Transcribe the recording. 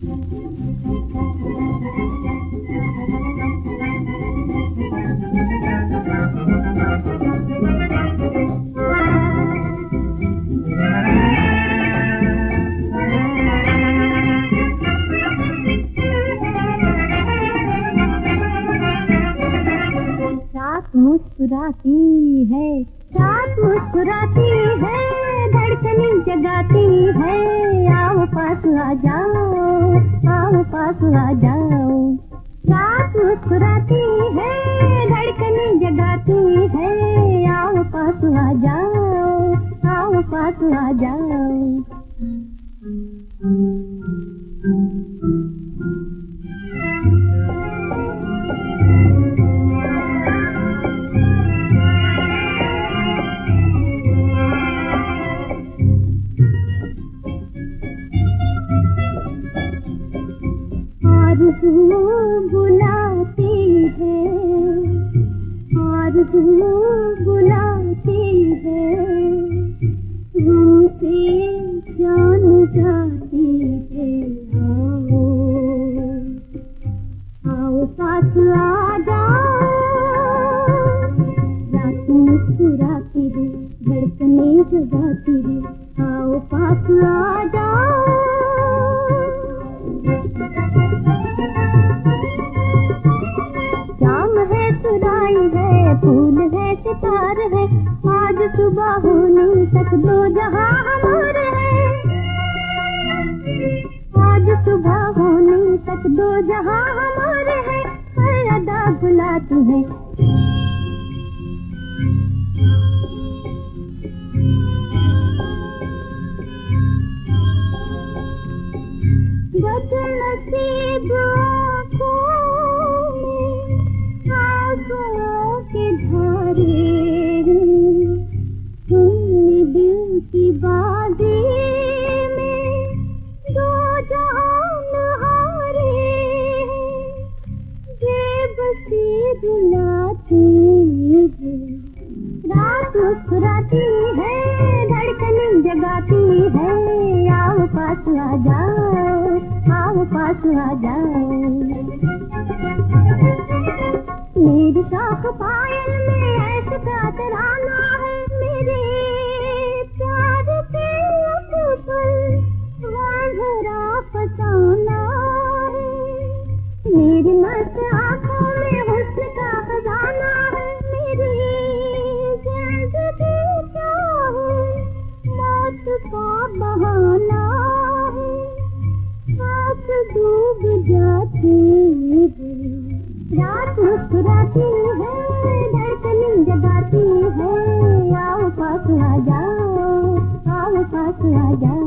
मुस्कुराती है, रात मुस्कुराती है, धड़कनें जगाती है। आओ पास आ जाओ, आओ पास आ जाओ। रात मुस्कुराती है, धड़कनें जगाती है। आओ पास आ जाओ, आओ पास आ जाओ। आरज़ू बुलाती है, आरज़ू बुलाती है, उनसे जान जाती है। आओ आओ पास आ जाओ। रात मुस्कुराती है, धड़कनें जगाती है। आओ पास आ जाओ। फूल है, सितार है, आज सुबह होने तक दो जहां हमारे हैं। आज सुबह होने तक दो जहां हमारे हैं। हर अदा बुलाती है, बदनसीब दिल की बाजी में दो जान हारे। जेब से रुलाती है, रात मुस्कुराती है, धड़कनें जगाती है। आओ पास आ जाओ, आओ पास आ जाओ। मेरी शाख पायल में ऐसा का तराना है। मेरे प्यार के ऊपर वांझरा फसाना है। मेरी मस्त आँखों में हुस्न का खजाना है। मेरी जिंदगी चाहे मौत का बहाना है। आँख डूब जाती है, रात मुस्कुराती है, धड़कनें जगाती है। आओ पास आ जाओ, आओ पास आ जाओ।